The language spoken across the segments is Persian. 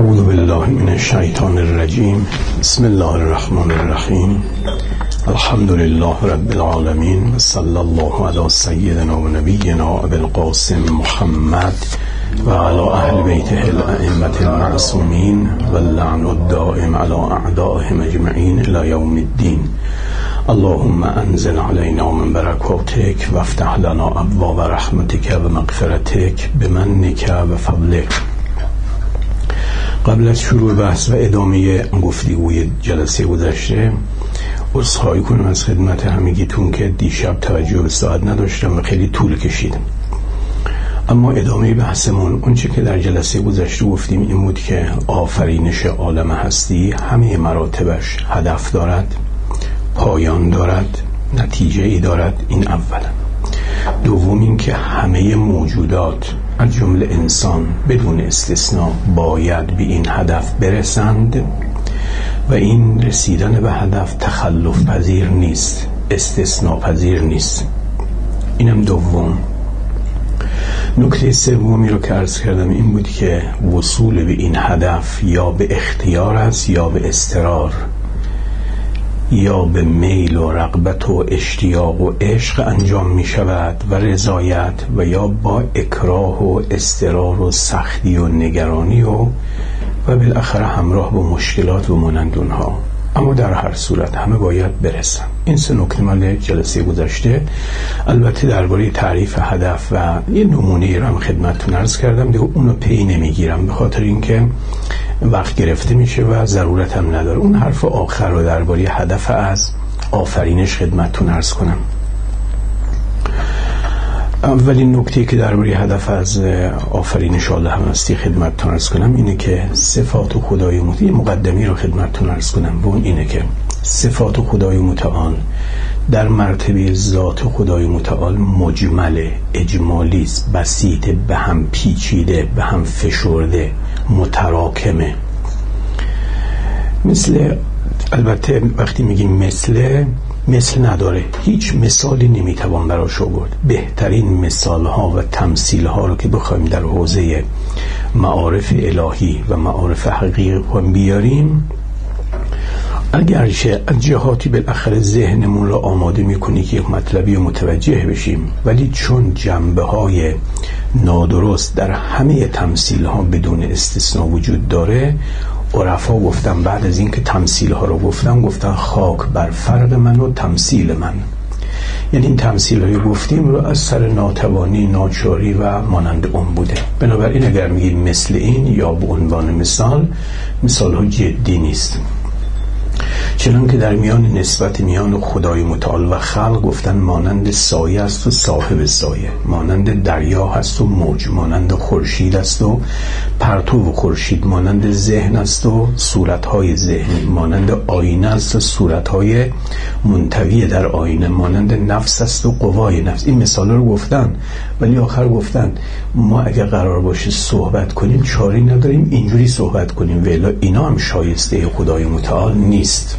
اعوذ بالله من الشیطان الرجیم. بسم الله الرحمن الرحیم. الحمد لله رب العالمین و صلی الله علی سیدنا و نبینا ابی القاسم محمد و علی اهل بیته الائمة المعصومین و اللعن الدائم علی اعدائهم اجمعین الی یوم الدین. اللهم انزل علینا من برکاتک و افتح لنا ابواب رحمتک و مغفرتک بمنک و فضلک. قبل از شروع بحث و ادامه گفتگوی جلسه گذشته عذرخواهی کنم از خدمت همگیتون که دیشب توجه به ساعت نداشتم و خیلی طول کشید. اما ادامه بحثمون اونچه که در جلسه گذشته گفتیم این بود که آفرینش عالم هستی همه مراتبش هدف دارد، پایان دارد، نتیجه ای دارد. این اولا. دوم این که همه موجودات از جمله انسان بدون استثناء باید به این هدف برسند و این رسیدن به هدف تخلف پذیر نیست، استثناء پذیر نیست. اینم دوم. نکته سومی رو که عرض کردم این بود که وصول به این هدف یا به اختیار است یا به اضطرار، یا به میل و رغبت و اشتیاق و عشق انجام می شود و رضایت، و یا با اکراه و اضطرار و سختی و نگرانی و بالاخره همراه با مشکلات و مانند اونها. اما در هر صورت همه باید برسن. این سه نکته مال جلسه گذشته. البته درباره تعریف هدف و یه نمونه رو هم خدمتتون عرض کردم دیگه، اونو پی نمیگیرم به خاطر اینکه وقت گرفته میشه و ضرورت هم نداره. اون حرف آخر رو درباره هدف از آفرینش خدمتتون عرض کنم. اولین نکته که درباره هدف از آفرینش عالم هستی خدمتتون عرض کنم اینه که صفات خدای متعال، یه مقدمی رو خدمتتون عرض کنم و اون اینه که صفات خدای متعال در مرتبه ذات خدای متعال مجمل، اجمالی است، بسیط، به هم پیچیده، به هم فشرده، متراکمه. مثل، البته وقتی میگیم مثل نداره، هیچ مثالی نمیتوان براش آورد. بهترین مثال ها و تمثیل ها رو که بخوایم در حوزه معارف الهی و معارف حقیقی بیاریم، اگرچه از جهاتی بالاخره ذهنمون رو آماده میکنه که یک مطلبی رو متوجه بشیم، ولی چون جنبه های نادرست در همه تمثیل ها بدون استثناء وجود داره، عرفا گفتن بعد از این که تمثیل ها رو گفتن خاک بر فرد من و تمثیل من. یعنی این تمثیل هایی گفتیم رو از سر ناتوانی، ناچاری و مانند اون بوده. بنابراین اگر میگیم مثل این یا به عنوان مثال ها جدی نیست. چنان که در نسبت میان خدای متعال و خلق گفتن مانند سایه است و صاحب سایه، مانند دریا هست و موج، مانند خورشید است و پرتو خورشید، مانند ذهن است و صورتهای ذهنی، مانند آینه است و صورتهای منطوی در آینه، مانند نفس است و قوای نفس. این مثالا رو گفتن، ولی آخر گفتن ما اگه قرار باشه صحبت کنیم چاری نداریم اینجوری صحبت کنیم، ولی اینا هم شایسته خدای متعال نیست.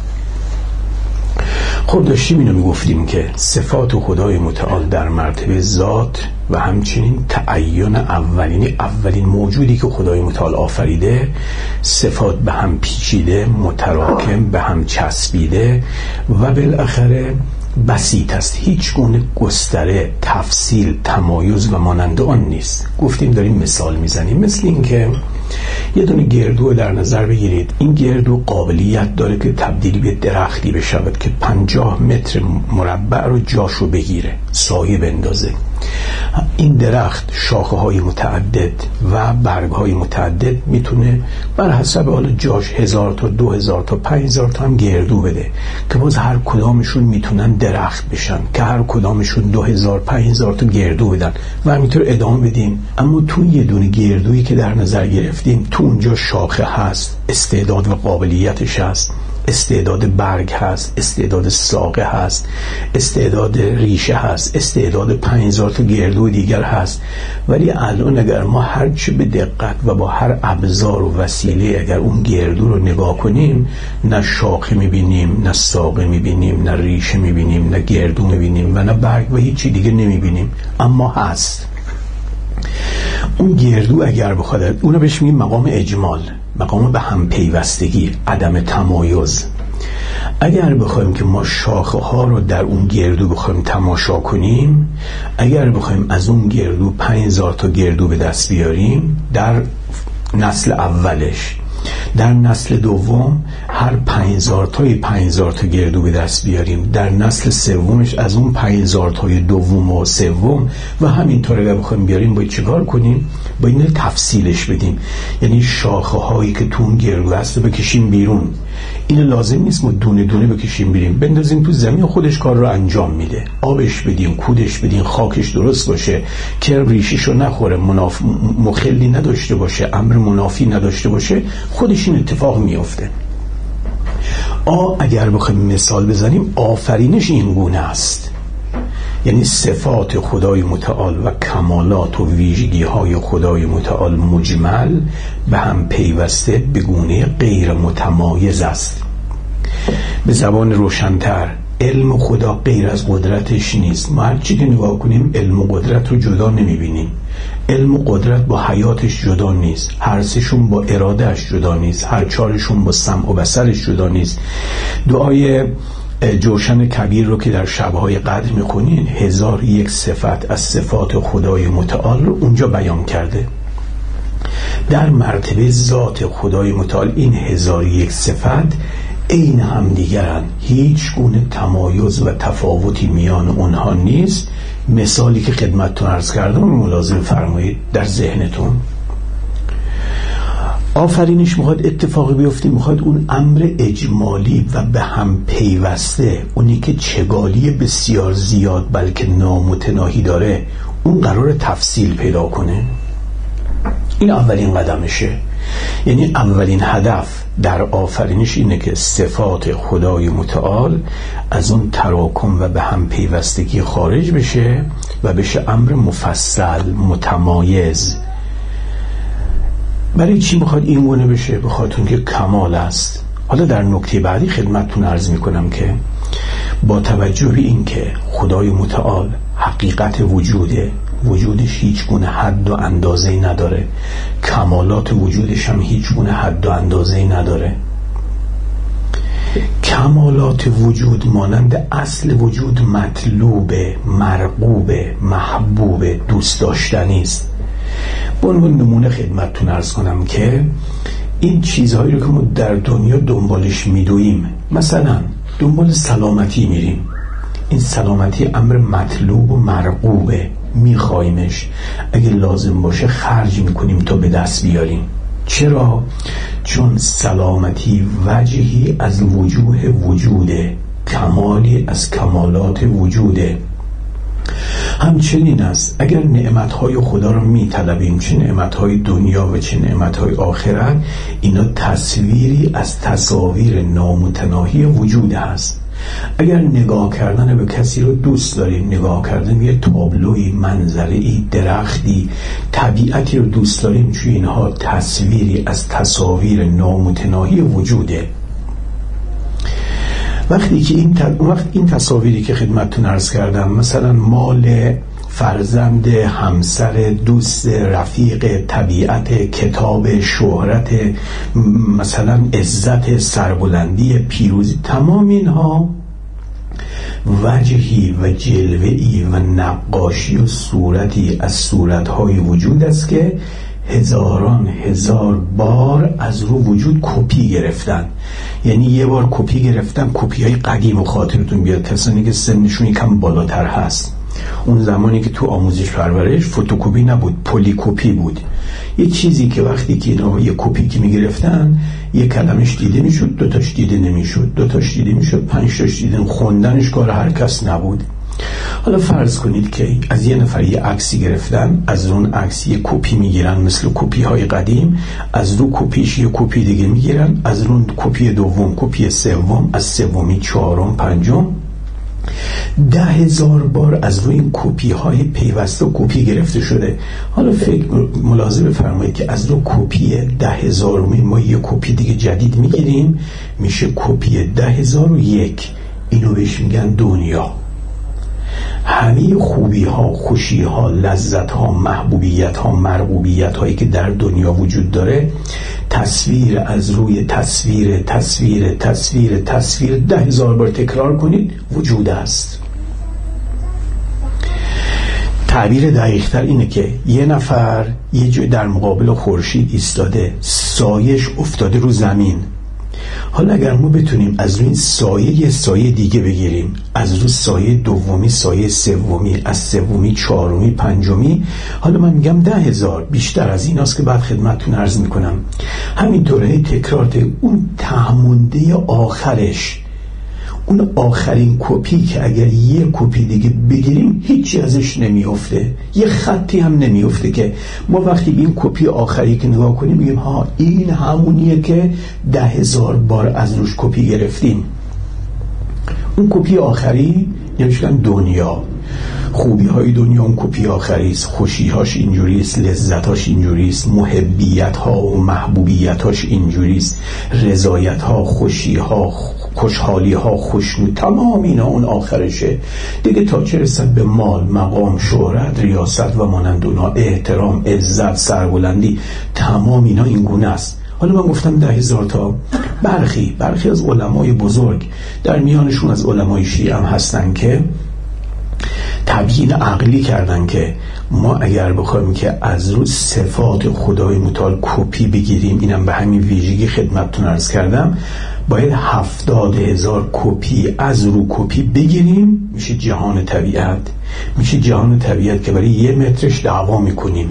خب داشتیم اینو میگفتیم که صفات خدای متعال در مرتبه ذات و همچنین تعین اولین موجودی که خدای متعال آفریده، صفات به هم پیچیده، متراکم، به هم چسبیده و بالاخره بسیط است. هیچ گونه گستره، تفصیل، تمایز و مانند آن نیست. گفتیم داریم مثال میزنیم. مثل این که یه دونه گردو در نظر بگیرید. این گردو قابلیت داره که تبدیل به درختی بشود که 50 متر مربع رو جاشو بگیره، سایه بندازه. این درخت شاخه های متعدد و برگ های متعدد میتونه بر حسب حالا جاش 1000 تا 2000 تا 5000 تا هم گردو بده که باز هر کدامشون میتونن درخت بشن که هر کدامشون 2000 5000 تا گردو بدن و همینطور ادامه بدیم. اما تو یه دونه گردویی که در نظر گرفتیم، تو اونجا شاخه هست، استعداد و قابلیتش هست، استعداد برگ هست، استعداد ساقه هست، استعداد ریشه هست، استعداد 5000 تا گردو دیگر هست. ولی الان اگر ما هرچی به دقت و با هر ابزار و وسیله اگر اون گردو رو نگاه کنیم، نه شاخه میبینیم، نه ساقه میبینیم، نه ریشه میبینیم، نه گردو میبینیم و نه برگ و هیچی دیگه نمیبینیم. اما هست. اون گردو اگر بخواد، اونو بهش میگیم مقام اجمال، مقام به هم پیوستگی، عدم تمایز. اگر بخوایم که ما شاخه ها رو در اون گردو بخوایم تماشا کنیم، اگر بخوایم از اون گردو 5000 تا گردو به دست بیاریم در نسل اولش، در نسل دوم هر 5000 تای 5000 تا گردو به دست بیاریم، در نسل سومش از اون 5000 تای دوم و سوم و همینطور اگر بخوایم بیاریم، باید چیکار کنیم؟ باید اینو تفصیلش بدیم. یعنی شاخه هایی که تو اون گردو هست بکشیم بیرون. این لازم نیست ما دونه دونه بکشیم بیریم، بندازیم تو زمین، خودش کار رو انجام میده. آبش بدیم، کودش بدیم، خاکش درست باشه که ریشیشو نخوره، مخلی نداشته باشه، امر منافی نداشته باشه، خودش این اتفاق میفته. اگر بخوایم مثال بزنیم، آفرینش این گونه است. یعنی صفات خدای متعال و کمالات و ویژگی های خدای متعال مجمل به هم پیوسته به گونه غیر متمایز است. به زبان روشن‌تر، علم خدا غیر از قدرتش نیست. ما هر چی که نگاه کنیم علم و قدرت رو جدا نمیبینیم. علم و قدرت با حیاتش جدا نیست، هر سهشون با ارادهش جدا نیست، هر چارشون با سمع و بصرش جدا نیست. دعای جوشن کبیر رو که در شبهای قدر میخونین، 1001 صفت از صفات خدای متعال رو اونجا بیان کرده. در مرتبه ذات خدای متعال این 1001 صفت عین هم دیگرن، هیچ گونه تمایز و تفاوتی میان اونها نیست. مثالی که خدمتتون عرض کردم ملاحظه فرمایید در ذهنتون. آفرینش میخواد اتفاقی بیفته، میخواد اون امر اجمالی و به هم پیوسته، اونی که چگالی بسیار زیاد بلکه نامتناهی داره، اون قرار تفصیل پیدا کنه. این اولین قدمشه. یعنی اولین هدف در آفرینش اینه که صفات خدای متعال از اون تراکم و به هم پیوستگی خارج بشه و بشه امر مفصل متمایز. برای چی میخواد این گونه بشه؟ بخاطر که کمال است. حالا در نکته بعدی خدمتتون عرض میکنم که با توجه به این که خدای متعال حقیقت وجودش هیچ گونه حد و اندازه‌ای نداره، کمالات وجودش هم هیچ گونه حد و اندازه‌ای نداره. کمالات وجود مانند اصل وجود مطلوب، مرغوب، محبوب، دوست داشتنی است. به عنوان نمونه خدمتتون عرض کنم که این چیزهایی رو که ما در دنیا دنبالش میدویم، مثلا دنبال سلامتی میریم، این سلامتی امر مطلوب و مرغوبه، میخوایمش، اگه لازم باشه خرج میکنیم تا به دست بیاریم. چرا؟ چون سلامتی وجهی از وجوه وجوده، کمالی از کمالات وجوده. همچنین است اگر نعمتهای خدا رو میطلبیم، چه نعمتهای دنیا و چه نعمتهای آخرت، اینا تصویری از تصاویر نامتناهی وجود هست. اگر نگاه کردن به کسی رو دوست داریم، نگاه کردن یه تابلوی، منظره‌ای، درختی، طبیعتی رو دوست داریم، چون اینها تصویری از تصاویر نامتناهی وجوده. وقتی که این تصاویری که خدمتتون عرض کردم، مثلا مال، فرزند، همسر، دوست، رفیق، طبیعت، کتاب، شهرت، مثلا عزت، سربلندی، پیروزی، تمام اینها وجهی و جلوه‌ای و نقاشی و صورتی از صورتهای وجود است که هزاران هزار بار از رو وجود کپی گرفتن. یعنی یه بار کپی گرفتن، کپی های قدیم و خاطرتون بیاد، کسانی که سنشون یکم بالاتر هست، اون زمانی که تو آموزش پرورش فتوکپی نبود، پلی کپی بود. یه چیزی که وقتی که اینا یه کپی که میگرفتن، یه کلمش دیده میشد، دوتاش دیده نمیشد، دوتاش دیده میشد، 5 تاش دیده، خوندنش کار هر کس نبود. حالا فرض کنید که از یه نفر یه عکسی گرفتن، از اون عکس یه کپی میگیرن، مثل کپی های قدیم، از رو کپیش یه کپی دیگه میگیرن، از اون کپی دوم، کپی سوم، از سومی چهارم، پنجم، 10,000 بار از روی این کپی های پیوسته کپی گرفته شده. حالا فکر ملاحظه بفرمایید که از رو کپی 10,000 ما یه کپی دیگه جدید میگیریم، میشه کپی 10,001. اینو بهش میگن دنیا. همه خوبی ها، خوشی ها، لذت ها، محبوبیت ها، مرغوبیت هایی که در دنیا وجود داره تصویر از روی تصویر 10,000 بار تکرار کنید وجود است. تعبیر دقیق‌تر اینه که یه نفر یه جای در مقابل خورشید ایستاده، سایش افتاده رو زمین. حالا اگر ما بتونیم از روی این سایه یه سایه دیگه بگیریم، از روی سایه دومی سایه سومی، از سومی چهارمی پنجمی، حالا من میگم 10,000، بیشتر از این است که بعد خدمتتون عرض میکنم. همینطوره تکرار اون تهمونده آخرش، اون آخرین کپی که اگر یه کپی دیگه بگیریم هیچی ازش نمیافته، یه خطی هم نمیافته که ما وقتی به این کپی آخری که نگاه کنیم میگیم ها این همونیه که 10,000 بار از روش کپی گرفتیم. اون کپی آخری نمیشکن دنیا، خوبی های دنیا اون کپی آخری است، خوشی هاش اینجوری است، لذت هاش اینجوری است، محبیت ها و محبوبیت هاش اینجوری است، رضایت ها، خوشی ها، خوشحالی ها، خوشنود، تمام اینا اون آخرشه دیگه. تا چه رسد به مال، مقام، شهرت، ریاست و مانند اونا، احترام، عزت، سربلندی، تمام اینا این گونه است. حالا من گفتم 10,000 تا. برخی از علمای بزرگ، در میانشون از علمای شیعه هم هستن که تبیین عقلی کردن که ما اگر بخوایم که از روی صفات خدای متعال کپی بگیریم، اینم به همین ویژگی خدمتتون عرض کردم، باید 70,000 کپی از رو کپی بگیریم، میشه جهان طبیعت. میشه جهان طبیعت که برای 1 مترش دعوا میکنیم،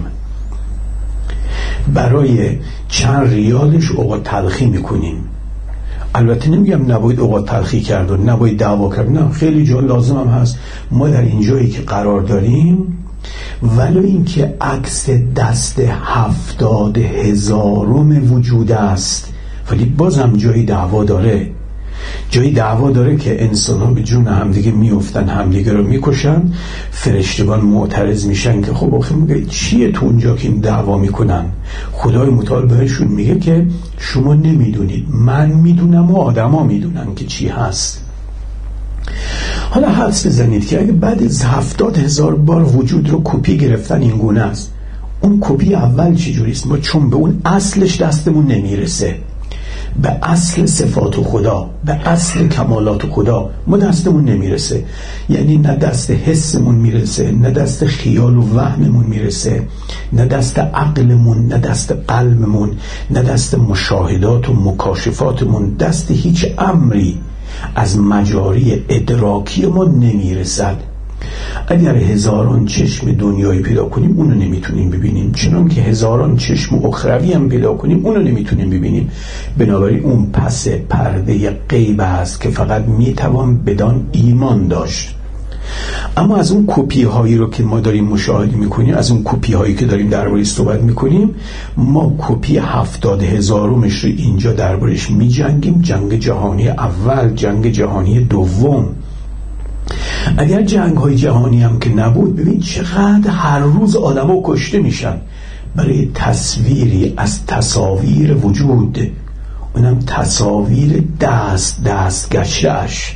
برای چند ریالش اوقات تلخی میکنیم. البته نمیگم نباید اوقات تلخی کرد و نباید دعوا کرد، نه، خیلی جا لازم هم هست. ما در اینجایی که قرار داریم ولو این که عکس دست 70,000 وجود است، ولی بازم جایی دعوا داره. جایی دعوا داره که انسان ها به جون همدیگه میافتن، همدیگه رو میکشن. فرشتگان معترض میشن که خب آخه میگه چیه تو اونجا که این دعوا میکنن؟ خدای متعال بهشون میگه که شما نمیدونید، من میدونم و آدما میدونن که چی هست. حالا حدس بزنید که اگه بعد از 70,000 بار وجود رو کپی گرفتن این گونه است، اون کپی اول چی جوریست؟ ما چون به اون اصلش دستمون نمیرسه، به اصل صفات خدا، به اصل کمالات خدا ما دستمون نمیرسه. یعنی نه دست حسمون میرسه، نه دست خیال و وهممون میرسه، نه دست عقلمون، نه دست قلبمون، نه دست مشاهدات و مکاشفاتمون، دست هیچ امری از مجاری ادراکی ما نمیرسد. اگر هزاران چشم دنیایی پیدا کنیم اونو نمیتونیم ببینیم، چنان که هزاران چشم اخروی هم پیدا کنیم اونو نمیتونیم ببینیم. بنابراین اون پس پرده غیب است که فقط میتوان بدان ایمان داشت. اما از اون کپی هایی رو که ما داریم مشاهده میکنیم، از اون کپی هایی که داریم درباره‌اش صحبت میکنیم، ما کپی 70,000مش رو اینجا درباره‌اش میجنگیم. جنگ جهانی اول، جنگ جهانی دوم. اگر جنگ های جهانی هم که نبود، ببین چقدر هر روز آدم ها کشته میشن برای تصویری از تصاویر وجود، اونم تصاویر دست گشتش.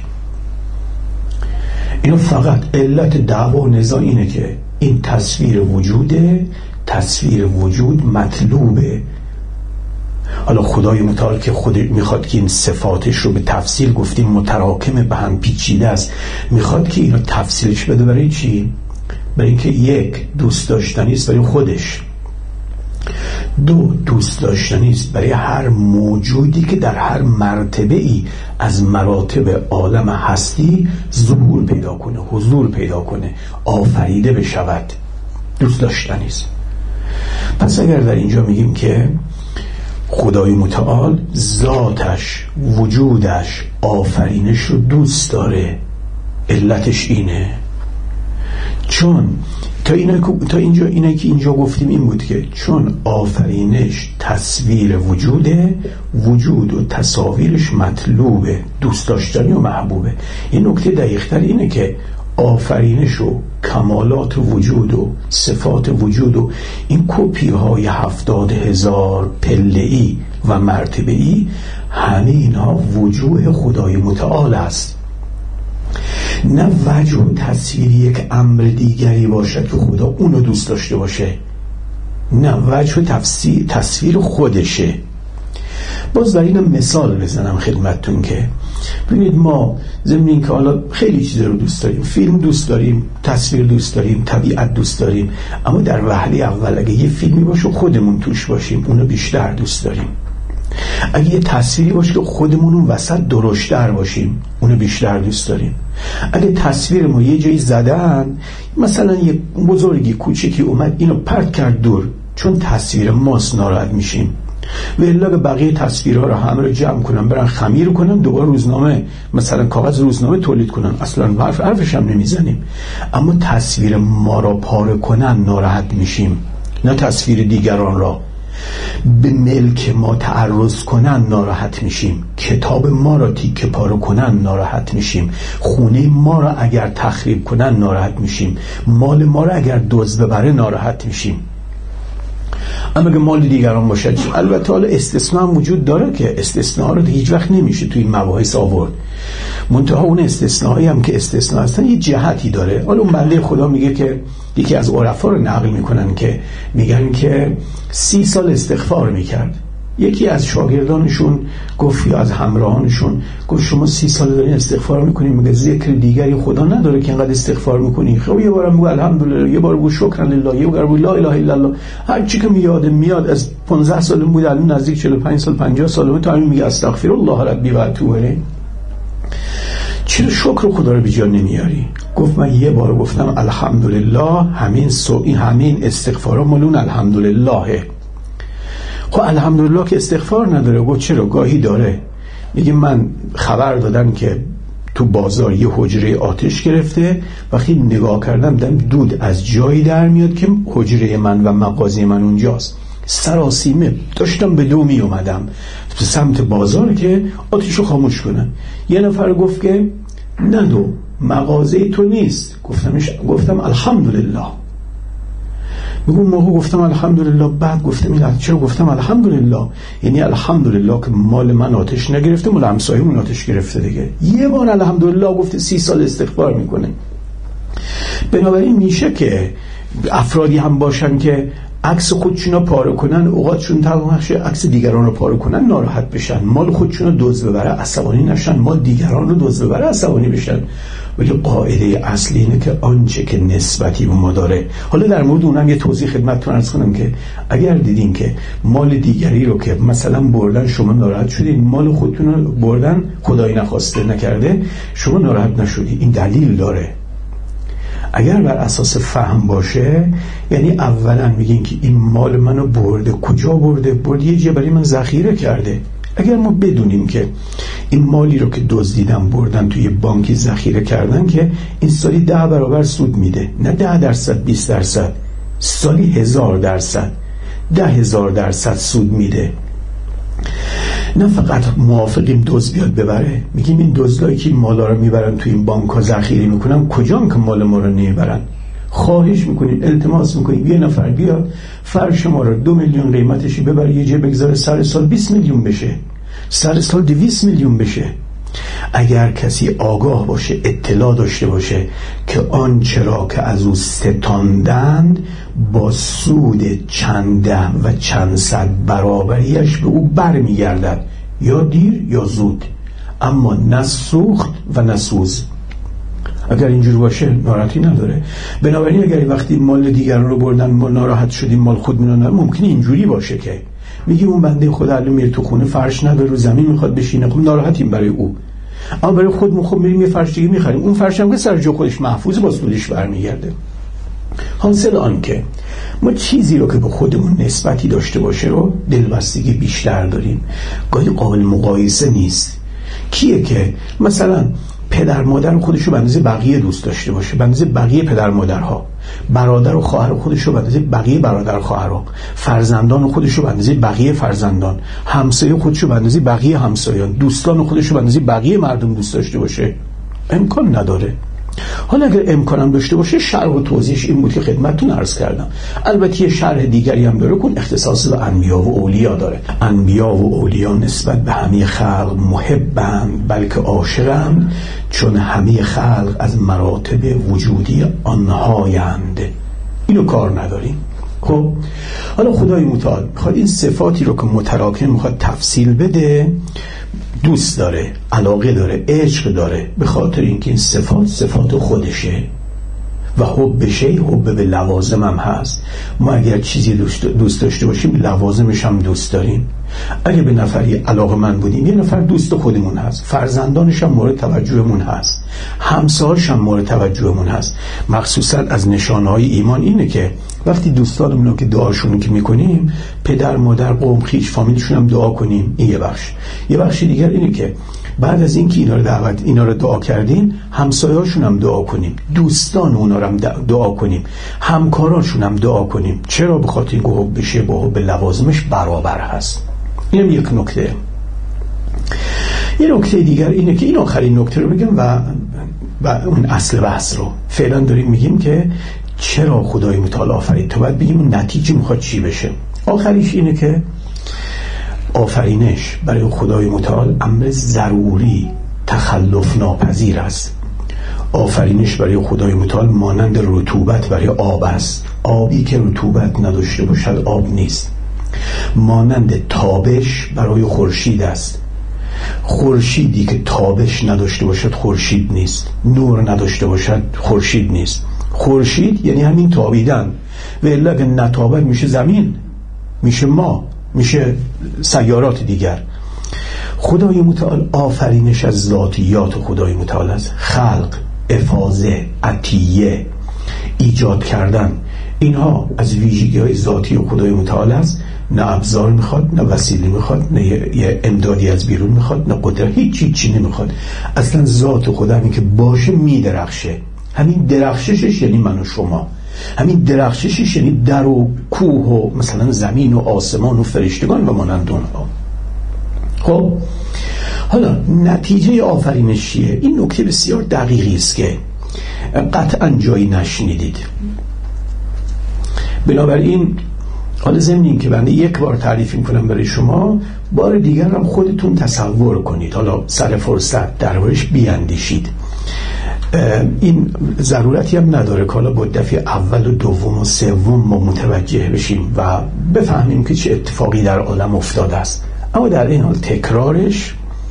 اینو فقط علت دعوا و نزاع اینه که این تصویر وجود مطلوبه. حالا خدای متعال که خود میخواد که این صفاتش رو به تفصیل گفتیم متراکم به هم پیچیده است، میخواد که اینو تفصیلش بده. برای چی؟ برای اینکه 1 دوست داشتنی است برای خودش، 2 دوست داشتنی است برای هر موجودی که در هر مرتبه ای از مراتب عالم هستی ظهور پیدا کنه، حضور پیدا کنه، آفریده بشود. دوست داشتنی است. پس اگر در اینجا میگیم که خدای متعال ذاتش، وجودش، آفرینش رو دوست داره، علتش اینه چون تا اینجا که اینجا گفتیم این بود که چون آفرینش تصویر وجوده، وجود و تصاویرش مطلوبه، دوست داشتنی و محبوبه. این نکته دقیق‌تر اینه که آفرینش و کمالات وجود و صفات وجود و این کپی های 70,000 پله‌ای و مرتبه‌ای، همه اینها وجوه خدای متعال است. نه وجه و تصویر یک امر دیگری باشد که خدا اونو دوست داشته باشه، نه وجه و تصویر خودشه. باز در این مثال بزنم خدمتتون که ببینید ما ضمن این که حالا خیلی چیزا رو دوست داریم، فیلم دوست داریم، تصویر دوست داریم، طبیعت دوست داریم، اما در وهله اول اگه یه فیلمی باشه خودمون توش باشیم اونو بیشتر دوست داریم. اگه یه تصویری باشه که خودمون اون وسط درشتر باشیم اونو بیشتر دوست داریم. اگه تصویر ما یه جایی زدن، مثلا یه بزرگی کوچیکی اومد اینو پرت کرد دور، چون تصویر ماست ناراحت میشیم. و الا که بقیه تصویرها رو همه رو جمع کنن برن خمیر کنن دوباره روزنامه، مثلا کاغذ روزنامه تولید کنن، اصلا حرفش هم نمیزنیم. اما تصویر ما را پاره کنن ناراحت میشیم، نه تصویر دیگران را. به ملک ما تعرض کنن ناراحت میشیم، کتاب ما را تیکه پاره کنن ناراحت میشیم، خونه ما را اگر تخریب کنن ناراحت میشیم، مال ما را اگر دزد ببره ناراحت میشیم. اما اگه مال دیگران باشه، البته حالا استثناء هم وجود داره که استثناء رو هیچ وقت نمیشه توی این مباحث آورد، منتها اون استثناءی هم که استثناء هستن یه جهتی داره. حالا اون بنده خدا میگه که یکی از عرفا رو نقل میکنن که میگن که 30 سال استغفار میکرد. یکی از شاگردانشون گفت یا از همراهانشون گفت شما 30 سال دارین استغفار میکنین، میگه ذکر دیگری خدا نداره که اینقدر استغفار میکنین؟ خب یه بارم میگه الحمدلله، یه بار میگه شکر لله، یه بار میگه لا اله الا الله. هر چی که میاد از 15 سال بود الان نزدیک 45 سال 50 سال تا همین میگه استغفر الله ربی و اتوب الیه. چرا شکر خدا رو بیجا نمیاری؟ گفت من یه بار گفتم الحمدلله، همین استغفارا مالون الحمدلله. خب الحمدلله که استغفار نداره. گفت چرا؟ گاهی داره. میگه من خبر دادن که تو بازار یه حجره آتش گرفته، وقتی نگاه کردم دیدم دود از جایی در میاد که حجره من و مغازه من اونجاست. سراسیمه داشتم به دو می اومدم به سمت بازار که آتشو خاموش کنم. یه نفر گفت که نه مغازه تو نیست. گفتم الحمدلله. میگم موقع گفتم الحمدلله، بعد گفتم چرا گفتم الحمدلله؟ یعنی الحمدلله که مال من آتش نگرفته، مال همسایه‌مون آتش گرفته دیگه. یه بار الحمدلله گفته 30 سال استغفار میکنه. بنابراین میشه که افرادی هم باشن که عکس خودشون رو پاره کنن، اوقاتشون تمام شه، عکس دیگران رو پاره کنن ناراحت بشن، مال خودشون رو دزد ببره عصبانی نشن، مال دیگران رو دزد ببره عصبانی بشن. ولی قاعده اصلی اینه که آنچه که نسبتی به ما داره. حالا در مورد اونم یه توضیح خدمتتون عرض کنم که اگر دیدین که مال دیگری رو که مثلا بردن شما ناراحت شدین، مال خودتون رو بردن خدای نخواسته نکرده شما ناراحت نشدی، این دلیل داره. اگر بر اساس فهم باشه، یعنی اولا میگین که این مال منو برده، کجا برده یه جا برای من ذخیره کرده. اگر ما بدونیم که این مالی رو که دزدیدن بردن توی بانکی ذخیره کردن که این سالی 10 برابر سود میده، نه 10%، 20%، سالی 1000%، 10,000% سود میده. نه فقط موافقیم دزد بیاد ببره، میگیم این دزدایی که این مالا رو میبرن توی این بانک‌ها ذخیره میکنن کجان که مال ما رو نمیبرن؟ خواهش میکنیم، التماس میکنیم یه نفر بیاد فرش ما رو 2 میلیون قیمتشی ببره یه جا بگذاره، سر سال 20 میلیون بشه، سر سال 200 میلیون بشه. اگر کسی آگاه باشه، اطلاع داشته باشه که آنچه را که از او ستاندند با سود چند ده و چند صد برابریش به او برمیگردد، یا دیر یا زود، اما نه سوخت و نه سوز. اگر اینجور باشه ناراحتی نداره. بنابراین اگر وقتی مال دیگران رو بردن ما ناراحت شدیم، مال خودمون رو، ممکنه اینجوری باشه که میگیم اون بنده خدا الان میره تو خونه فرش نداره، رو زمین میخواد بشینه، خب ناراحتیم برای او. اما برای خودمون خب میریم یه فرش دیگه میخریم، اون فرش هم که سر جا خودش محفوظ با سودش برمیگرده. حاصل آن که ما چیزی رو که به خودمون نسبتی داشته باشه رو دلبستگی بیشتر داریم، گاهی قابل مقایسه نیست. کیه که مثلا پدر مادر خودشو به اندازه بقیه دوست داشته باشه، به اندازه بقیه پدر مادرها، برادر و خواهر خودشو به اندازه بقیه برادر خواهرها، فرزندان خودشو به اندازه بقیه فرزندان، همسایه خودشو به اندازه بقیه همسایان، دوستان خودشو به اندازه بقیه مردم دوست داشته باشه؟ امکان نداره. حالا اگر امکانم داشته باشه شرح و توضیحش این بود که خدمتتون عرض کردم. البته یه شرح دیگری هم داره که اختصاص به انبیا و اولیا داره. انبیا و اولیا نسبت به همه خلق محبند بلکه عاشقند، چون همه خلق از مراتب وجودی آنهایند. اینو کار نداریم. خب حالا خدای متعال میخواد این صفاتی رو که متراکم میخواد تفصیل بده. دوست داره، علاقه داره، عشق داره، به خاطر اینکه این صفات خودشه و حبشه، حب به لوازم هم هست. ما اگر چیزی دوست داشته باشیم لوازمش هم دوست داریم. اگه به نفری علاقه من بودیم، یه نفر دوست خودمون هست، فرزندانش هم مورد توجهمون هست، همسایه‌اش هم مورد توجهمون هست. مخصوصا از نشانه‌های ایمان اینه که وقتی دوستانمون رو که دعاشون که میکنیم، پدر، مادر، قوم، خویش، فامیلشون هم دعا کنیم. این یه بخش دیگر اینه که بعد از اینکه اینا رو دعا کردیم، همسایه‌هاشون هم دعا کنیم، دوستان اونا رو هم دعا کنیم، همکاراشون هم دعا کنیم. چرا؟ به خاطر اینکه حب بشه با حب لوازمش برابر هست. اینم یک نکته. یه نکته دیگر اینه که این آخرین نکته رو بگم و اون اصل بحث رو فعلا داریم میگیم که چرا خدای متعال آفرید. تو باید بگیم نتیجه میخواد چی بشه. آخریش اینه که آفرینش برای خدای متعال امر ضروری، تخلف ناپذیر است. آفرینش برای خدای متعال مانند رطوبت برای آب است. آبی که رطوبت نداشته باشد آب نیست. مانند تابش برای خورشید است. خورشیدی که تابش نداشته باشد خورشید نیست. نور نداشته باشد خورشید نیست. خورشید یعنی همین تابیدن، و الا اگه نتابد میشه زمین، میشه ما، میشه سیارات دیگر. خدای متعال آفرینش از ذاتیات خدای متعال است. خلق، افاضه، عطیه، ایجاد کردن، اینها از ویژگی‌های ذاتی خدای متعال است. نه ابزار میخواد، نه وسیله میخواد، نه یه امدادی از بیرون میخواد، نه قدرت، هیچ چی نمیخواد. اصلا ذات خدا همین که باشه میدرخشه. همین درخششش یعنی من و شما. همین درخششش یعنی در و کوه و مثلا زمین و آسمان و فرشتگان و مانند اونها. خب حالا نتیجه آفرینش چیه؟ این نکته بسیار دقیقی است که قطعا جایی نشنیدید. بنابراین حالا ضمن این که بنده یک بار تعریف میکنم برای شما، بار دیگر هم خودتون تصور کنید، حالا سر فرصت دربارش بیاندیشید. این ضرورتی هم نداره که حالا با دفعه اول و دوم و سوم ما متوجه بشیم و بفهمیم که چه اتفاقی در عالم افتاده است. اما در این حال تکرارش،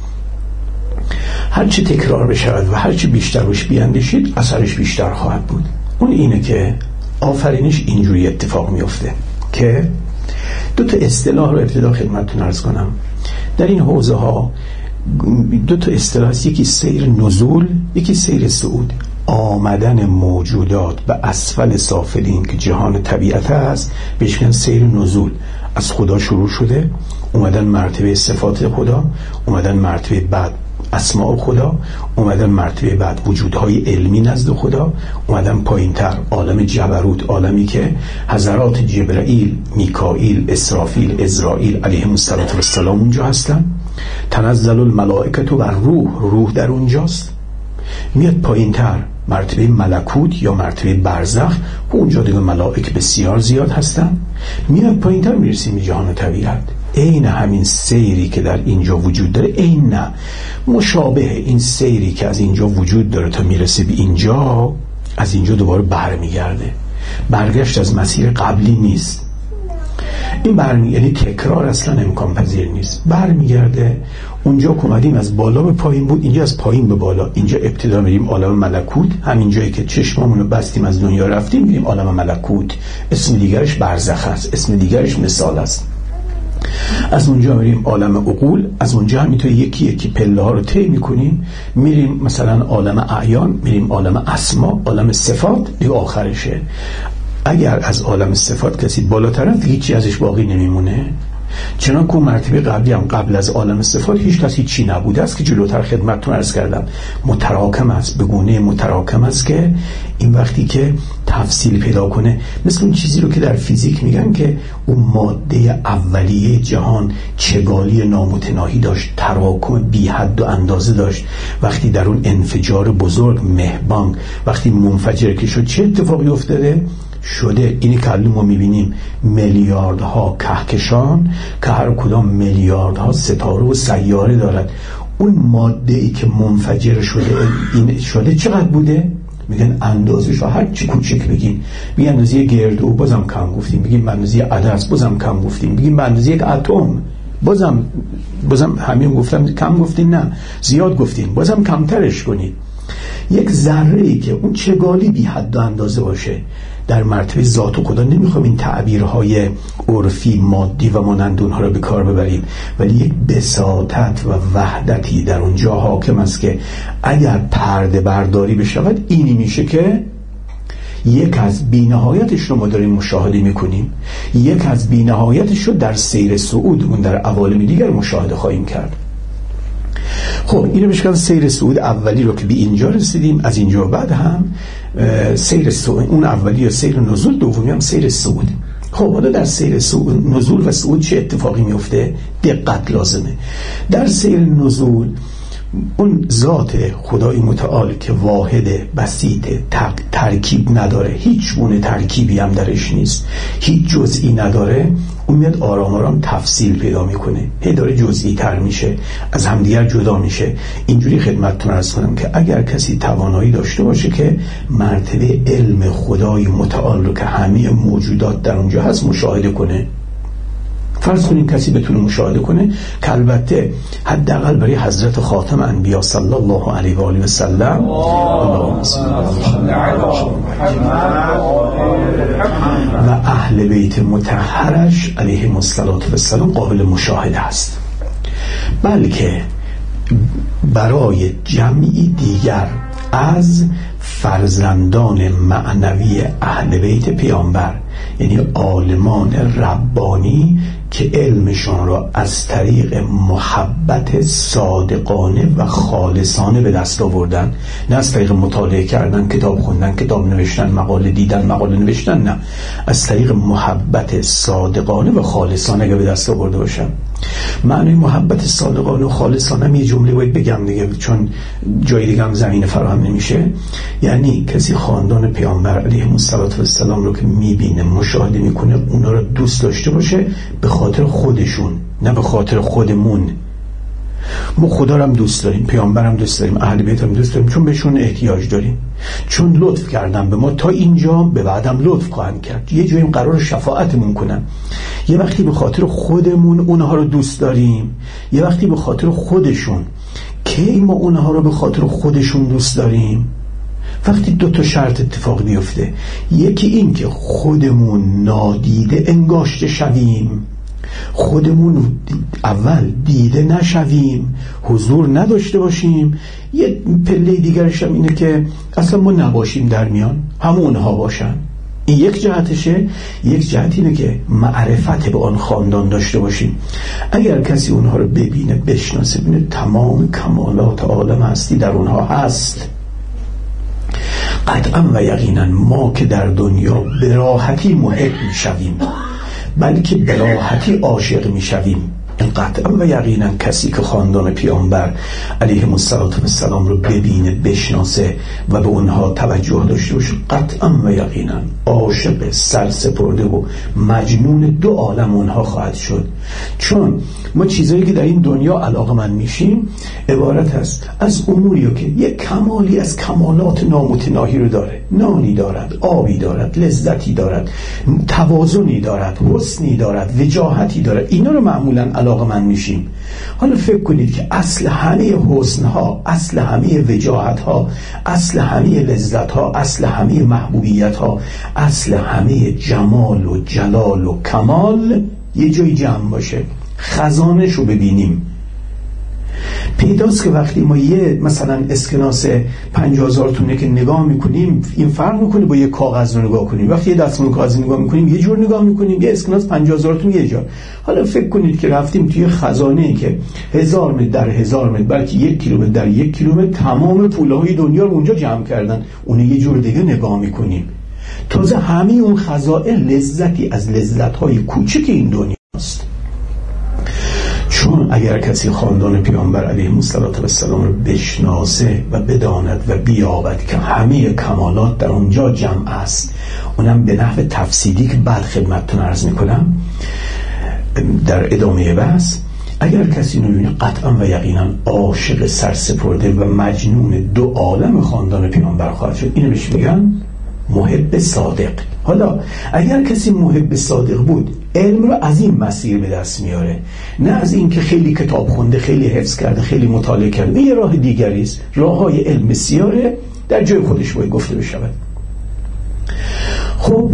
هرچی تکرار بشود و هرچی بیشتر روش بیاندیشید اثرش بیشتر خواهد بود. اون اینه که آفرینش اینجوری اتفاق میفته که دو تا اصطلاح رو ابتدا خدمتتون عرض کنم. در این حوزه ها دو تا اصطلاح است، یکی سیر نزول، یکی سیر صعود. آمدن موجودات به اسفل سافلین که جهان طبیعت است بهش میگن سیر نزول. از خدا شروع شده، اومدن مرتبه صفات خدا، اومدن مرتبه بعد اسماء خدا، اومدن مرتبه بعد وجودهای علمی نزد خدا، اومدن پایینتر عالم جبروت، عالمی که حضرات جبرائیل، میکائیل، اسرافیل، عزرائیل علیهم السلام اونجا هستن. تنزل الملائکه و روح در اونجاست. میاد پایینتر مرتبه ملکوت یا مرتبه برزخ، اونجا دیگه ملائک بسیار زیاد هستن. میاد پایینتر میرسیم به جهان طبیعت. عین همین سیری که در اینجا وجود داره، عین نه مشابه این سیری که از اینجا وجود داره تا میرسه به اینجا، از اینجا دوباره برمیگرده. برگشت از مسیر قبلی نیست. این یعنی تکرار اصلا امکان پذیر نیست. برمیگرده اونجا که اومدیم از بالا به پایین بود، اینجا از پایین به بالا. اینجا ابتدا میریم عالم ملکوت، همین جایی که چشممون رو بستیم از دنیا رفتیم میریم عالم ملکوت. اسم دیگرش برزخ است، اسم دیگرش مثال است. از اونجا میریم عالم عقول، از اونجا همینطور یکی یکی پله ها رو طی میکنیم، میریم مثلا عالم اعیان، میریم عالم اسما، عالم صفات، دیگه آخرشه. اگر از عالم صفات کسی بالاتر است هیچی ازش باقی نمیمونه. چنانکه اون مرتبه قبلی هم قبل از عالم صفات هیچ کسی چی نبوده است که جلوتر خدمتتون عرض کردم متراکم است، به گونه متراکم است که این وقتی که تفصیل پیدا کنه، مثل اون چیزی رو که در فیزیک میگن که اون ماده اولیه جهان چگالی نامتناهی داشت، تراکم بی حد و اندازه داشت، وقتی در اون انفجار بزرگ مهبانگ وقتی منفجر که شد چه اتفاقی افتاده؟ شده اینی که ما میبینیم میلیاردها کهکشان که هر کدام میلیاردها ستاره و سیاره دارد. اون ماده ای که منفجر شده چقدر بوده؟ میگن اندازش رو هر چی کوچک بگیم، میگن اندازه گردو بازم کم گفتیم، بگیم اندازه عدس بازم کم گفتیم، بگیم اندازه یک اتم بازم همین گفتم کم گفتیم، نه زیاد گفتیم، بازم کمترش کنید. یک ذره ای که اون چگالی بی حد و اندازه باشه در مرتبه ذات و خدا، نمیخوام این تعبیرهای عرفی مادی و مانند اونها رو به کار ببریم، ولی یک بساطت و وحدتی در اونجا حاکم است که اگر پرده برداری بشود اینی میشه که یک از بی‌نهایتش رو ما داریم مشاهده میکنیم، یک از بی‌نهایتش رو در سیر صعود اون در عوالم دیگر مشاهده خواهیم کرد. خب اینو بشکن سیر صعود اولی رو که به اینجا رسیدیم، از اینجا بعد هم سیر صعود اون اولی و سیر نزول، دومی هم سیر صعود. خب حالا در سیر نزول و صعود چه اتفاقی میفته؟ دقت لازمه. در سیر نزول اون ذات خدای متعال که واحد بسیط ترکیب نداره، هیچ گونه ترکیبی هم درش نیست، هیچ جزئی نداره، اون میاد آرام آرام تفصیل پیدا میکنه، هی داره جزئی تر میشه، از همدیگر جدا میشه. اینجوری خدمتتون عرض کنم که اگر کسی توانایی داشته باشه که مرتبه علم خدای متعال رو که همه موجودات در اونجا هست مشاهده کنه، فرض کنیم کسی بتونه مشاهده کنه، که البته حداقل برای حضرت خاتم انبیا صلی الله علیه و آله و سلم و اهل بیت مطهرش علیهم السلام قابل مشاهده است، بلکه برای جمعی دیگر از فرزندان معنوی اهل بیت پیامبر، یعنی عالمان ربانی که علمشان را از طریق محبت صادقانه و خالصانه به دست آوردن، نه از طریق مطالعه کردن، کتاب خوندن، کتاب نوشتن، مقاله دیدن، مقاله نوشتن، نه، از طریق محبت صادقانه و خالصانه اگه به دست آورده باشن. معنی محبت صادقانه و خالصانه یه جمله باید بگم دیگه، چون جای دیگه هم زمین فراهم نمیشه. یعنی کسی خاندان پیامبر علیه السلام رو که میبینه، مشاهده میکنه، اونا رو دوست داشته باشه به خاطر خودشون، نه به خاطر خودمون. ما خدا رو هم دوست داریم، پیامبر هم دوست داریم، اهل بیت هم دوست داریم، چون بهشون احتیاج داریم، چون لطف کردن به ما تا اینجا، به بعدم لطف خواهند کرد، یه جایی قرار شفاعتمون کنن. یه وقتی به خاطر خودمون اونها رو دوست داریم، یه وقتی به خاطر خودشون. کی ما اونها رو به خاطر خودشون دوست داریم؟ وقتی دو تا شرط اتفاق بیفته، یکی این که خودمون نادیده انگاشته شویم، خودمون اول دیده نشویم، حضور نداشته باشیم. یه پله دیگرش هم اینه که اصلا ما نباشیم در میان، همونها باشن. این یک جهتشه. یک جهت اینه که معرفت به آن خاندان داشته باشیم. اگر کسی اونها رو ببینه، بشناسه، ببینه تمام کمالات عالم هستی در اونها هست، قطعا و یقینا ما که در دنیا به راحتی محب میشویم، بلکه به راحتی عاشق میشویم. این قطعا و یقینا کسی که خاندان پیامبر علیهم السلام رو ببینه، بشناسه و به اونها توجه داشته باشه، قطعا و یقینا عاشق سرسپرده و مجنون دو عالم اونها خواهد شد. چون ما چیزایی که در این دنیا علاقمند میشیم عبارت است از اموری که یک کمالی از کمالات نامتناهی رو داره، نانی دارد، آبی دارد، لذتی دارد، توازنی دارد، حسنی دارد، وجاهتی دارد. اینا رو معمولا علاقمند میشیم. حالا فکر کنید که اصل همه حسنها، اصل همه وجاهتها، اصل همه لذتها، اصل همه محبوبیتها، اصل همه جمال و جلال و کمال یه جای جمع باشه، خزانش رو ببینیم. پیداست که وقتی ما یه مثلا اسکناس 50,000 تومانی که نگاه میکنیم این فرق میکنه با یه کاغذ رو نگاه کنیم. وقتی یه دستمال کاغذی نگاه میکنیم یه جور نگاه میکنیم، یه اسکناس 50,000 تومانی یه جور. حالا فکر کنید که رفتیم توی خزانه‌ای که 1000 متر در 1000 متر بلکه 1 کیلومتر در 1 کیلومتر تمام پوله‌های دنیا رو اونجا جمع کردن، اون یه جور دیگه نگاه میکنیم. تازه همه اون خزائن لذتی از لذت‌های کوچک این دنیاست. چون اگر کسی خاندان پیامبر علیه السلام رو بشناسه و بداند و بیابد که همه کمالات در اونجا جمع است، اونم به نحو تفصیلی که بعد خدمتتون عرض میکنم در ادامه بحث، اگر کسی نمی‌بینه قطعا و یقینا عاشق سرسپرده و مجنون دو عالم خاندان پیامبر خواهد شد. اینو بهش میگن محب صادق. حالا اگر کسی محب صادق بود علم رو از این مسیر به دست میاره، نه از این که خیلی کتاب خونده، خیلی حفظ کرده، خیلی مطالعه کرده. یه راه دیگری است، راه‌های علم بسیاره، در جای خودش باید گفته بشود. خب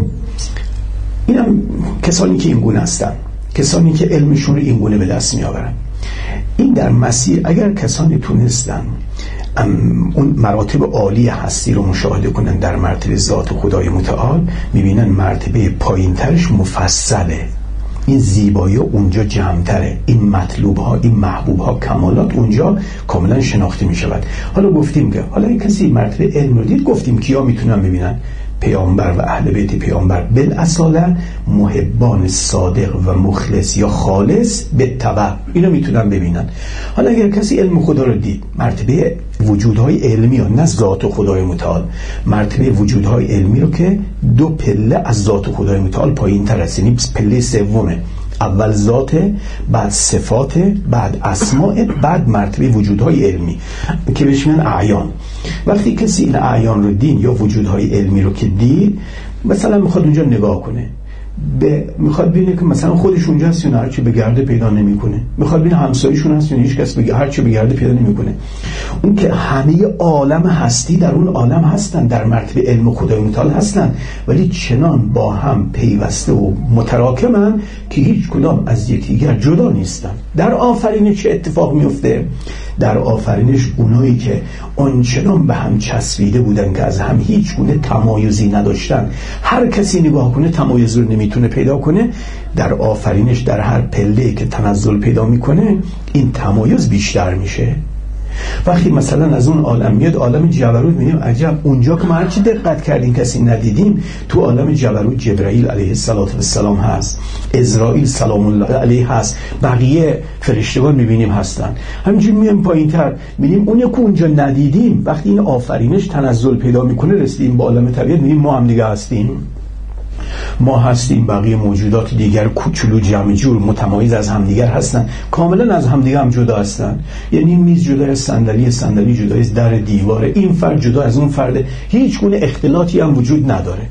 اینم کسانی که این گونه هستن، کسانی که علمشون رو این گونه به دست میآورن. این در مسیر اگر کسانی تونستن اون مراتب عالی هستی رو مشاهده کنن در مرتبه ذات خدای متعال، میبینن مرتبه پایین ترش مفصله، این زیبایی اونجا جمع‌تره، این مطلوب ها، این محبوب ها، کمالات اونجا کاملا شناخته میشود. حالا گفتیم که حالا این کسی مرتبه علم رو دید، گفتیم کیا میتونن ببینن؟ پیامبر و اهل بیت پیامبر، بالاصاله محبان صادق و مخلص یا خالص به تبع، اینو میتونن ببینن. حالا اگر کسی علم خدا رو دید، مرتبه وجودهای علمی ها، نه ذات خدای متعال، مرتبه وجودهای علمی رو که دو پله از ذات خدای متعال پایین تر است، یعنی پله سومه، اول ذات، بعد صفات، بعد اسماء، بعد مرتبه وجودهای علمی که بهش میگن اعیان. وقتی کسی این اعیان رو دید یا وجودهای علمی رو که دید، مثلا میخواد اونجا نگاه کنه، میخواد ببینه که مثلا خودش اونجا هست یا هرچی بگرده پیدا نمیکنه، میخواد ببینه همسایه‌شون هست یا هیچ کس هرچی بگرده پیدا نمیکنه. اون که همه عالم هستی در اون عالم هستن، در مرتبه علم خدای متعال هستن، ولی چنان با هم پیوسته و متراکمن که هیچ کدام از یکدیگر جدا نیستن. در آفرینش چه اتفاق میفته؟ در آفرینش اونایی که آنچنان به هم چسبیده بودن که از هم هیچ گونه تمایزی نداشتن، هر کسی نگاه کنه تمایز رو نمیتونه پیدا کنه، در آفرینش در هر پله‌ای که تنزل پیدا میکنه این تمایز بیشتر میشه. وقتی مثلا از اون عالم میاد عالم جبروت، میبینیم عجب اونجا که ما هرچی دقت کردیم کسی ندیدیم، تو عالم جبروت جبرائیل علیه السلام هست، اسرائیل سلام الله علیه هست، بقیه فرشتگان میبینیم هستن. همینجوری میایم پایینتر میبینیم اون که اونجا ندیدیم، وقتی این آفرینش تنزل پیدا میکنه رسیدیم به عالم طبیعت، میبینیم ما هم دیگه هستیم، ما هستیم، بقیه موجودات دیگر کوچولو جمع جور متمایز از همدیگر هستن، کاملا از همدیگر هم جدا هستن. یعنی میز جدا از صندلی، صندلی جدا از در دیواره، این فرد جدا از اون فرد، هیچ گونه اختلاطی هم وجود نداره.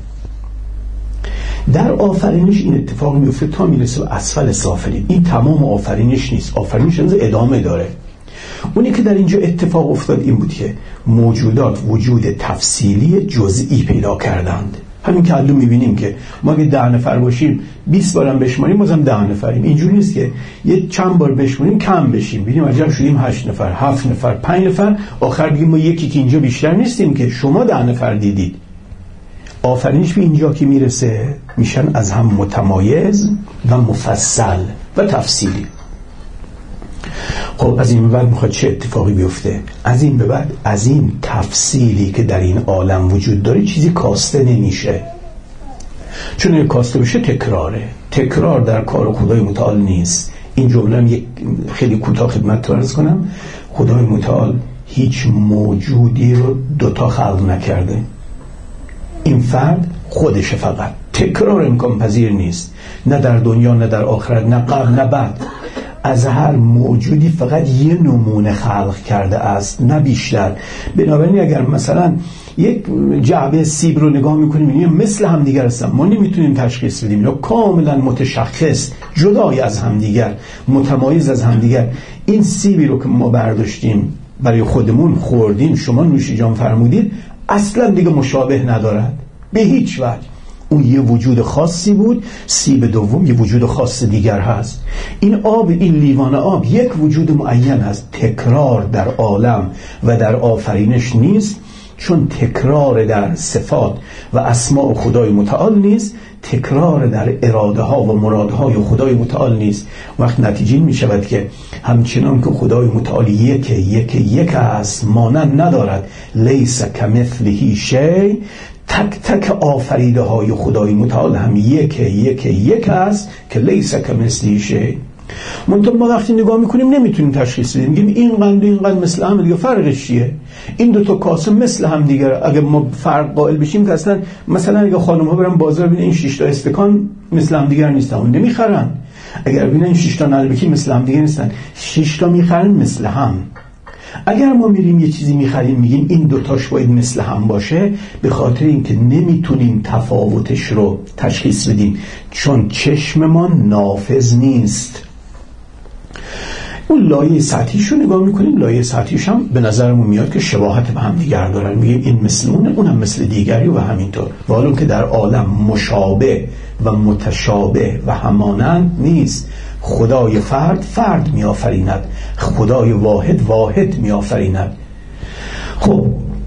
در آفرینش این اتفاق میفته تا میرسه به اسفل سافلین. این تمام آفرینش نیست، آفرینش ادامه داره. اونی که در اینجا اتفاق افتاد این بود که موجودات وجود تفصیلی جزئی پیدا کردند. همین که الان میبینیم که ما اگه 10 نفر باشیم 20 بارم بشماریم بازم 10 نفریم. اینجوری نیست که یه چند بار بشماریم کم بشیم، ببینیم عجب شدیم 8 نفر، 7 نفر، 5 نفر، آخر بگیم ما یکی که اینجا بیشتر نیستیم که شما 10 نفر دیدید. آفرینش به اینجا که میرسه میشن از هم متمایز و مفصل و تفصیلی. خب از این به بعد میخواد چه اتفاقی بیفته؟ از این به بعد از این تفصیلی که در این عالم وجود داره چیزی کاسته نمیشه، چون اگه کاسته بشه تکراره. تکرار در کار خدای متعال نیست. این جمله هم یک خیلی کوتاه خدمتتون عرض کنم. خدای متعال هیچ موجودی رو دوتا خلق نکرده، این فرد خودشه، فقط تکرار امکان پذیر نیست، نه در دنیا نه در آخرت، نه قبل نه بعد. از هر موجودی فقط یه نمونه خلق کرده است، نه بیشتر. بنابراین اگر مثلا یک جعبه سیب رو نگاه میکنیم میبینیم مثل همدیگر هستن، ما نمیتونیم تشخیص بدیم، اینا کاملا متشخص، جدای از همدیگر، متمایز از همدیگر. این سیبی رو که ما برداشتیم برای خودمون خوردیم، شما نوش جان فرمودید، اصلا دیگه مشابه ندارد به هیچ وجه. اون یه وجود خاصی بود، سیب دوم یه وجود خاص دیگر هست. این آب، این لیوان آب یک وجود معین هست. تکرار در عالم و در آفرینش نیست، چون تکرار در صفات و اسماء خدای متعال نیست، تکرار در اراده ها و مرادهای خدای متعال نیست. وقت نتیجه می شود که همچنان که خدای متعال یک است، مانند ندارد، لیس کمثله شیء، تک تک آفریده های خدای متعال هم یک است که لیس کمثله شیء. منتها ما وقتی نگاه میکنیم نمیتونیم تشخیص بدیم، میگیم این قند و این قند مثل هم دیگه، فرقش چیه؟ این دو تا کاسه مثل هم دیگه. اگه ما فرق قائل بشیم که اصلا مثلا اگه خانم ها برن بازار ببینن این 6 تا استکان مثل هم دیگه نیستن، اون نمیخرن. اگر ببینن این 6 تا نلبکی مثل هم دیگه نیستن، 6 تا میخرن مثل هم. اگر ما میریم یه چیزی میخریم میگیم این دوتاش باید مثل هم باشه، به خاطر اینکه نمیتونیم تفاوتش رو تشخیص بدیم، چون چشممان نافذ نیست. اون لایه سطحیش رو نگاه میکنیم، لایه سطحیش هم به نظرمون میاد که شباهت به هم دیگر دارن، میگیم این مثل اونه، اون هم مثل دیگری و همینطور. و حالا که در عالم مشابه و متشابه و همانند نیست. خدای فرد میآفریند، خدای واحد میآفریند. خب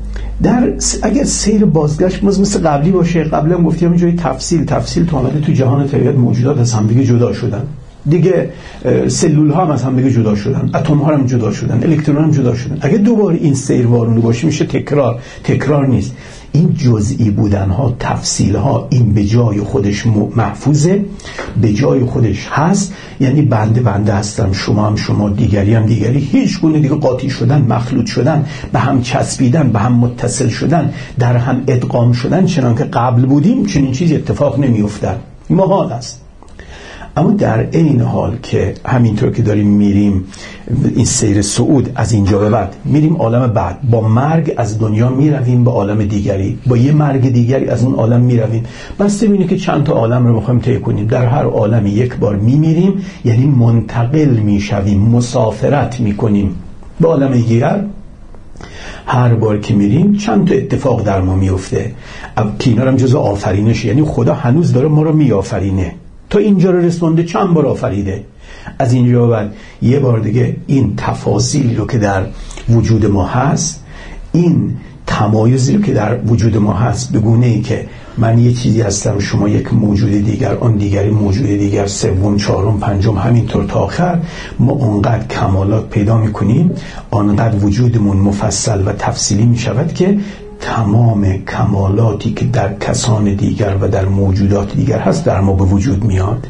اگر سیر بازگشت مثل قبلی باشه، قبلا گفتیم اینجای تفصیل تو آمده تو جهان طبیعت موجودات از هم دیگه جدا شدن دیگه، سلول ها هم از هم دیگه جدا شدن، اتم ها هم جدا شدن، الکترون هم جدا شدن. اگه دوباره این سیر وارونه باشه میشه تکرار نیست. این جزئی بودن ها، تفصیل ها، این به جای خودش محفوظه، به جای خودش هست. یعنی بنده هستم، شما هم شما، دیگری هم دیگری، هیچ گونه دیگه قاطی شدن، مخلوط شدن، به هم چسبیدن، به هم متصل شدن، در هم ادغام شدن چنان که قبل بودیم، چنین چیزی اتفاق نمیافتد، محال است. اما در این حال که همینطور که داریم میریم این سیر صعود، از اینجا به بعد میریم عالم بعد، با مرگ از دنیا میرویم به عالم دیگری، با یه مرگ دیگری از اون عالم میرویم. بس ببینید که چند تا عالم رو میخوایم طی کنیم. در هر عالمی یک بار میمیریم، یعنی منتقل میشویم، مسافرت میکنیم به عالم دیگر. هر بار که میریم چند تا اتفاق در ما میفته که اینا هم جزء آفرینش، یعنی خدا هنوز داره ما رو میآفرینه. تا اینجا رو رسونده، چند بار آفریده. از اینجا بعد یه بار دیگه این تفاصیلی رو که در وجود ما هست، این تمایزی رو که در وجود ما هست، به گونه ای که من یه چیزی هستم، شما یک موجود دیگر، آن دیگری موجود دیگر، سوم، چهارم، پنجم، همینطور تا آخر، ما اونقدر کمالات پیدا میکنیم، آنقدر وجودمون مفصل و تفصیلی میشود که تمام کمالاتی که در کسان دیگر و در موجودات دیگر هست در ما به وجود میاد.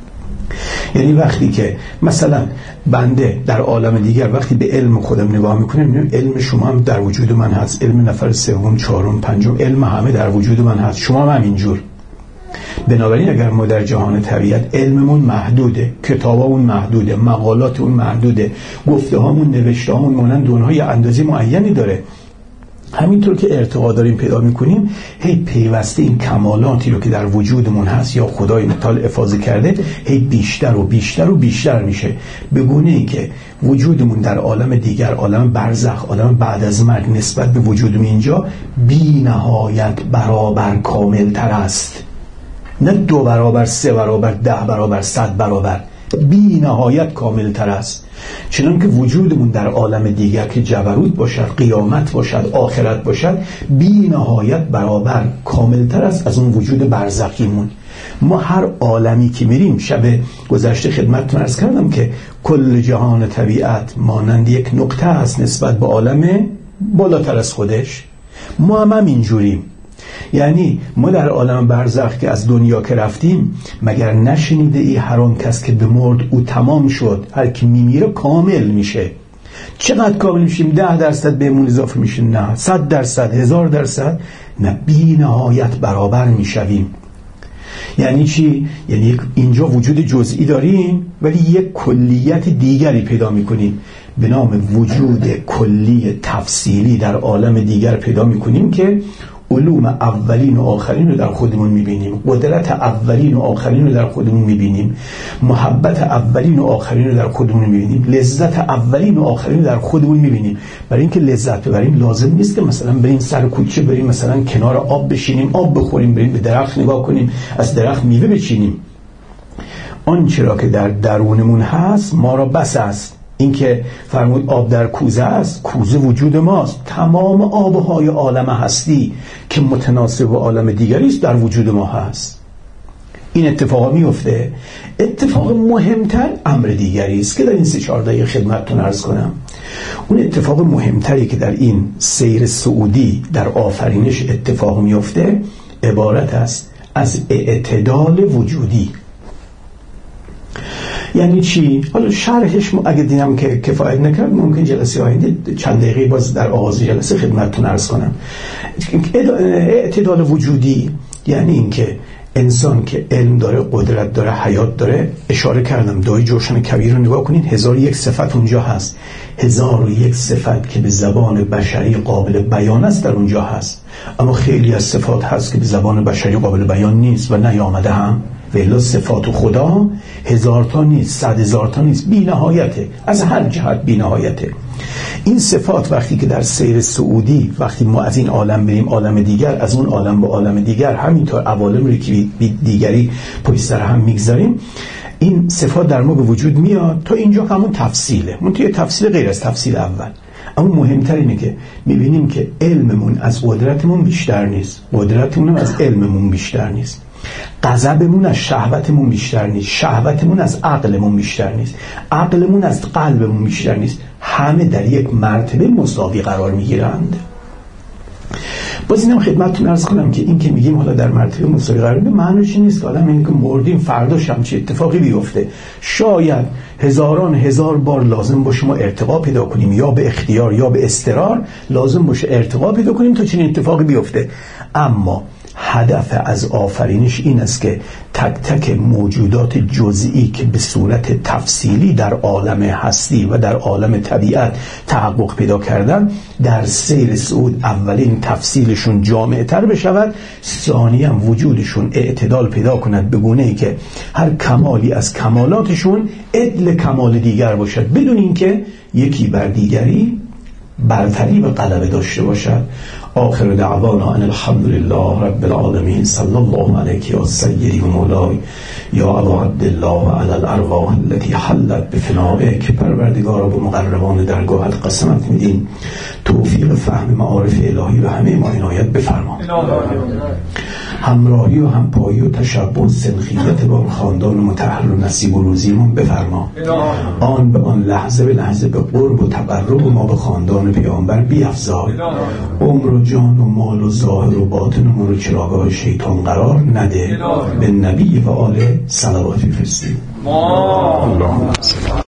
یعنی وقتی که مثلا بنده در عالم دیگر وقتی به علم خودم نگاه میکنم، میبینم علم شما هم در وجود من هست، علم نفر سوم، چهارم، پنجم، علم همه در وجود من هست، شما هم همینجور. بنابراین اگر ما در جهان طبیعت علممون محدوده، کتابامون محدوده، مقالاتمون محدوده، گفته‌هامون، نوشته‌هامون مانند اونها یه اندازه معینی داره، همینطور که ارتقا داریم پیدا میکنیم، هی پیوسته این کمالاتی رو که در وجودمون هست یا خدای متعال افاضه کرده، هی بیشتر و بیشتر و بیشتر میشه، به گونه ای که وجودمون در عالم دیگر، عالم برزخ، عالم بعد از مرگ، نسبت به وجودمون اینجا بی نهایت برابر کامل تر است. نه 2 برابر، 3 برابر، 10 برابر، 100 برابر، بی نهایت کامل تر است. چنان که وجودمون در عالم دیگر که جبروت باشد، قیامت باشد، آخرت باشد، بی نهایت برابر کامل تر است از اون وجود برزخیمون. ما هر عالمی که میریم، شب گذشته خدمتتون عرض کردم که کل جهان طبیعت مانند یک نقطه است نسبت به عالم بالاتر از خودش. ما هم اینجوریم. یعنی ما در عالم برزخ که از دنیا که رفتیم، مگر نشنیده ای هر آن کس که بمرد او تمام شد؟ هر کی میمیره کامل میشه. چقدر کامل میشیم؟ 10% بهمون اضافه میشه؟ نه. 100%، 1000%؟ نه، بی نهایت برابر میشویم. یعنی چی؟ یعنی اینجا وجود جزئی داریم ولی یک کلیت دیگری پیدا میکنیم به نام وجود کلی تفصیلی در عالم دیگر پیدا میکنیم که علوم اولین و آخرین رو در خودمون میبینیم، قدرت اولین و آخرین رو در خودمون میبینیم، محبت اولین و آخرین رو در خودمون میبینیم، لذت اولین و آخرین رو در خودمون میبینیم. برای اینکه لذت ببریم لازم نیست که مثلا بریم سر کوچه، بریم مثلا کنار آب بشینیم آب بخوریم، بریم به درخت نگاه کنیم از درخت میوه بچینیم. آنچه را که در درونمون هست ما را بس است. این که فرمود آب در کوزه است، کوزه وجود ماست. تمام آبهای عالم هستی که متناسب با عالم دیگری است در وجود ما هست. این اتفاق میفته. اتفاق مهمتر امر دیگری است که در این 3-4 دقیقه خدمتتون عرض کنم. اون اتفاق مهمتری که در این سیر صعودی در آفرینش اتفاق میفته عبارت است از اعتدال وجودی. یعنی چی؟ حالا شرحش اگه دیدم که کفایت نکرد ممکن جلسه آینده چند دقیقه باز در آغاز جلسه خدمتتون عرض کنم. اعتدال وجودی یعنی این که انسان که علم داره، قدرت داره، حیات داره. اشاره کردم دای جوشن کبیر رو نگاه کنین، 1001 صفت اونجا هست. 1001 صفت که به زبان بشری قابل بیان است در اونجا هست، اما خیلی از صفات هست که به زبان بشری قابل بیان نیست و نیامده هم. ولی صفات خدا 1000 تا نیست، 100,000 تا نیست، بی نهایته، از هر جهت بی نهایته. این صفات وقتی که در سیر صعودی، وقتی ما از این عالم بریم عالم دیگر، از اون عالم به عالم دیگر، همینطور عوالم رو که دیگری پشت سر هم میگذاریم، این صفات در ما به وجود میاد. تا اینجا همون تفصیله، منتهی تفصیل غیر از تفصیل اول. اما مهمتر اینه که میبینیم که علممون از قدرتمون بیشتر نیست، قدرتمون از علممون بیشتر نیست، غضبمون از شهوتمون بیشتر نیست، شهوتمون از عقلمون بیشتر نیست، عقلمون از قلبمون بیشتر نیست. همه در یک مرتبه مساوی قرار میگیرند. باز اینم خدمتتون عرض کنم که این که میگیم حالا در مرتبه مساوی قرار میگیره معنیش نیست که آدم اینکه مردیم فرداش هم چه اتفاقی بیفته. شاید هزاران هزار بار لازم باشه ما ارتقا پیدا کنیم، یا به اختیار یا به اضطرار لازم باشه ارتقا پیدا کنیم تا چنین اتفاقی بیفته. اما هدف از آفرینش این است که تک تک موجودات جزئی که به صورت تفصیلی در عالم هستی و در عالم طبیعت تحقق پیدا کردن، در سیر صعود اولین تفصیلشون جامع تر بشود، ثانیاً وجودشون اعتدال پیدا کند به گونه‌ای که هر کمالی از کمالاتشون عدل کمال دیگر باشد، بدون اینکه یکی بر دیگری برتری و غلبه داشته باشد. آخر دعوانا ان الحمد لله رب العالمین، صلی الله علیک یا سیدی و مولای یا ابا عبدالله علی الارواح التي حلت بفنائک. پروردگارا به مقربان درگاهت قسمت میدیم توفیق فهم معارف الهی و همه ما عنایت بفرما. همراهی و همپایی و تشبع سنخیت با خاندان مطهر و نصیب و روزیمون بفرما. آن به آن لحظه به لحظه به قرب و تقرب ما به خاندان پیامبر بیفزای. عمر و جان و مال و ظاهر و باطن ما رو چراگاه شیطان قرار نده. به نبی و آل صلوات بفرستیم. اللهم صل